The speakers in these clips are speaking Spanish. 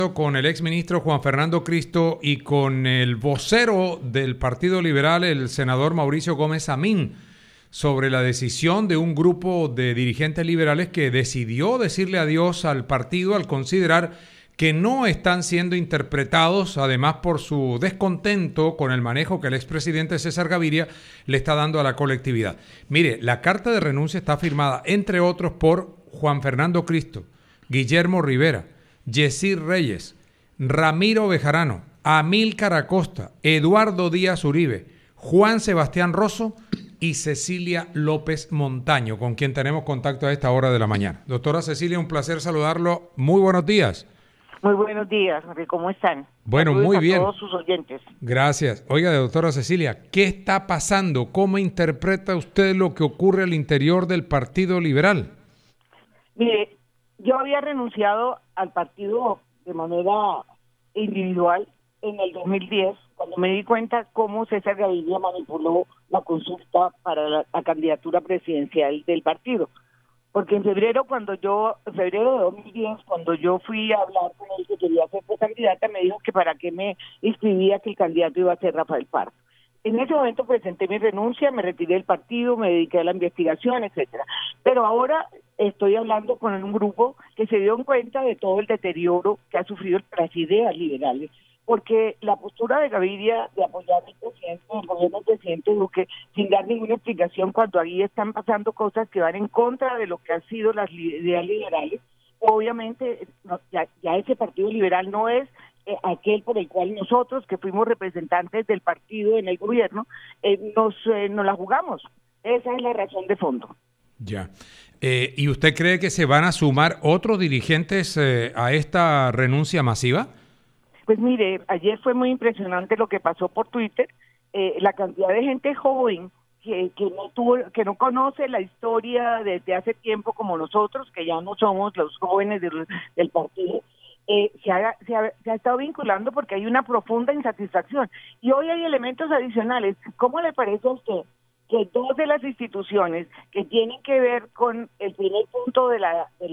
Con el exministro Juan Fernando Cristo y con el vocero del Partido Liberal, el senador Mauricio Gómez Amín, sobre la decisión de un grupo de dirigentes liberales que decidió decirle adiós al partido al considerar que no están siendo interpretados, además por su descontento con el manejo que el expresidente César Gaviria le está dando a la colectividad. Mire, la carta de renuncia está firmada, entre otros, por Juan Fernando Cristo, Guillermo Rivera, Yesir Reyes, Ramiro Bejarano, Amílcar Acosta, Eduardo Díaz Uribe, Juan Sebastián Rosso y Cecilia López Montaño, con quien tenemos contacto a esta hora de la mañana. Doctora Cecilia, un placer saludarlo. Muy buenos días. Muy buenos días, ¿cómo están? Bueno, Saludos muy bien. A todos sus oyentes. Gracias. Oiga, doctora Cecilia, ¿qué está pasando? ¿Cómo interpreta usted lo que ocurre al interior del Partido Liberal? Mire, yo había renunciado al partido de manera individual en el 2010, cuando me di cuenta cómo César Gaviria manipuló la consulta para la candidatura presidencial del partido. Porque en febrero de 2010, cuando yo fui a hablar con él que quería ser candidata, me dijo que para qué me inscribía, que el candidato iba a ser Rafael Pardo. En ese momento presenté mi renuncia, me retiré del partido, me dediqué a la investigación, etcétera. Pero ahora estoy hablando con un grupo que se dio cuenta de todo el deterioro que ha sufrido las ideas liberales, porque la postura de Gaviria de apoyar al presidente, el gobierno del presidente Duque, sin dar ninguna explicación cuando ahí están pasando cosas que van en contra de lo que han sido las ideas liberales, obviamente ya ese partido liberal no es aquel por el cual nosotros, que fuimos representantes del partido en el gobierno, nos la jugamos. Esa es la razón de fondo. Ya. ¿Y usted cree que se van a sumar otros dirigentes a esta renuncia masiva? Pues mire, ayer fue muy impresionante lo que pasó por Twitter, la cantidad de gente joven que no conoce la historia desde hace tiempo como nosotros, que ya no somos los jóvenes del partido, se ha estado vinculando porque hay una profunda insatisfacción. Y hoy hay elementos adicionales. ¿Cómo le parece a usted que dos de las instituciones que tienen que ver con el primer punto del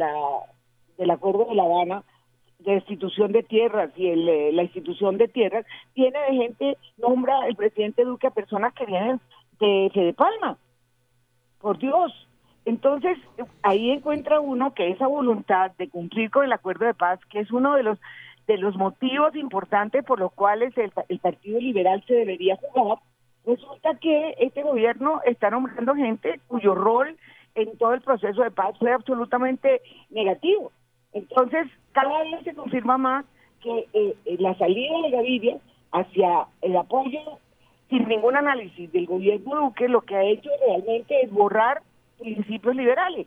Acuerdo de La Habana, de institución de tierras y la institución de tierras, tiene de gente, nombra el presidente Duque a personas que vienen de Palma? Por Dios. Entonces, ahí encuentra uno que esa voluntad de cumplir con el acuerdo de paz, que es uno de los motivos importantes por los cuales el Partido Liberal se debería jugar, resulta que este gobierno está nombrando gente cuyo rol en todo el proceso de paz fue absolutamente negativo. Entonces, cada vez se confirma más que la salida de Gaviria hacia el apoyo sin ningún análisis del gobierno Duque lo que ha hecho realmente es borrar principios liberales.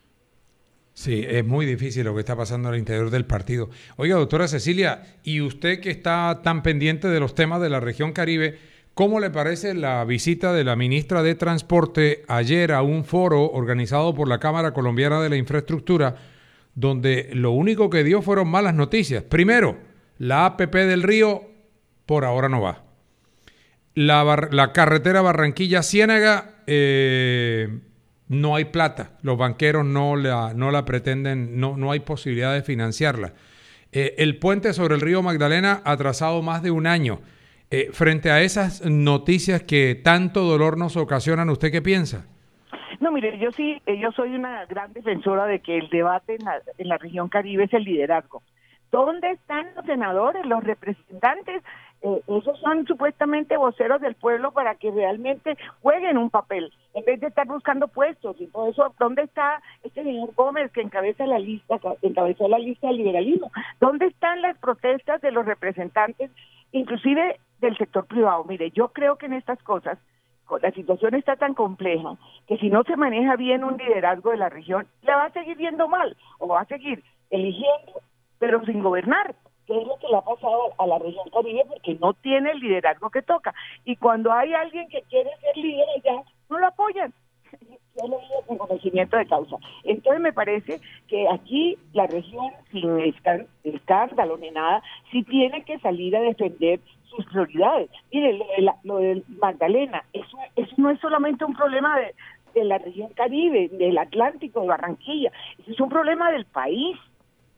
Sí, es muy difícil lo que está pasando al interior del partido. Oiga, doctora Cecilia, y usted que está tan pendiente de los temas de la región Caribe, ¿cómo le parece la visita de la ministra de Transporte ayer a un foro organizado por la Cámara Colombiana de la Infraestructura, donde lo único que dio fueron malas noticias? Primero, la APP del Río por ahora no va. La carretera Barranquilla-Ciénaga, no hay plata. Los banqueros no la pretenden, no hay posibilidad de financiarla. El puente sobre el río Magdalena atrasado más de un año. Frente a esas noticias que tanto dolor nos ocasionan, ¿usted qué piensa? No, mire, yo soy una gran defensora de que el debate en la región Caribe es el liderazgo. ¿Dónde están los senadores, los representantes? Esos son supuestamente voceros del pueblo para que realmente jueguen un papel, en vez de estar buscando puestos y todo eso. ¿Dónde está este señor Gómez que encabezó la lista del liberalismo? ¿Dónde están las protestas de los representantes, inclusive del sector privado? Mire, yo creo que en estas cosas, la situación está tan compleja que si no se maneja bien un liderazgo de la región, la va a seguir viendo mal o va a seguir eligiendo, pero sin gobernar, que es lo que le ha pasado a la región Caribe, porque no tiene el liderazgo que toca. Y cuando hay alguien que quiere ser líder allá, no lo apoyan. Yo lo digo con conocimiento de causa. Entonces me parece que aquí la región, sin escándalo ni nada, sí tiene que salir a defender sus prioridades. Mire, lo del Magdalena, eso no es solamente un problema de la región Caribe, del Atlántico, de Barranquilla, eso es un problema del país.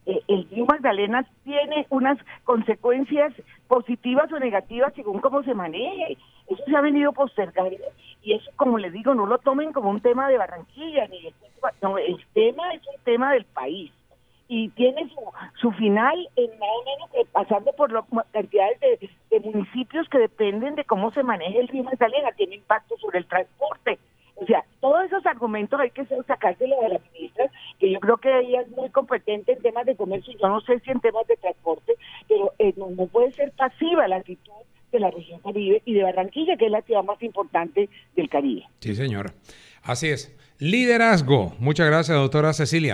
el río Magdalena tiene unas consecuencias positivas o negativas según cómo se maneje. Eso se ha venido postergando y eso, como les digo, no lo tomen como un tema de Barranquilla, no, el tema es un tema del país y tiene su final en más o menos pasando por las cantidades de municipios que dependen de cómo se maneje el río Magdalena, tiene impacto sobre el transporte. O sea, todos esos argumentos hay que sacárselos a la ministra, que yo creo que ella es muy competente en temas de comercio, yo no sé si en temas de transporte, pero no puede ser pasiva la actitud de la región Caribe y de Barranquilla, que es la ciudad más importante del Caribe. Sí, señora. Así es. Liderazgo. Muchas gracias, doctora Cecilia.